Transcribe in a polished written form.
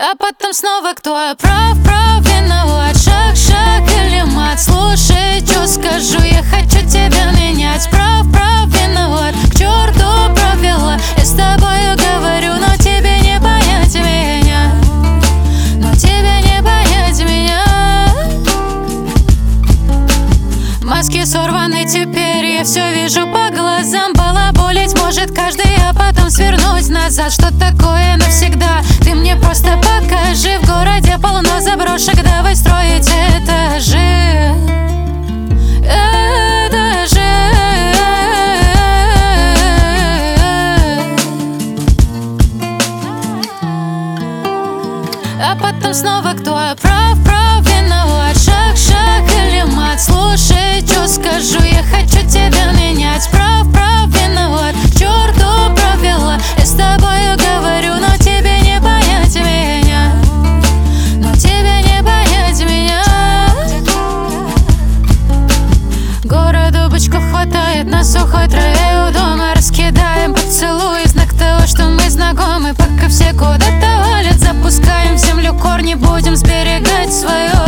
А потом снова кто прав, виноват. Шаг или мат, слушай, что скажу. Я хочу тебя менять. Прав, виноват. К черту правила, я с тобою говорю, но тебе не понять меня. Но тебе не понять меня. Маски сорваны теперь, я все вижу по глазам. Балаболить может каждый, а потом свернуть назад. Что такое навсегда? Ты мне просто покажи. В городе полно заброшек, давай строить этажи. Этажи. А потом снова кто прав, виноват. Шаг или мат, слушай, что скажу. Я хочу тебя менять. Прав, виноват. К черту правила, я с тобою говорю, но тебе не понять меня. Но тебе не понять меня. Городу бычков хватает, на сухой траве у дома раскидаем поцелуи, знак того, что мы знакомы. Пока все куда-то валят, запускаем в землю корни, будем сберегать свое.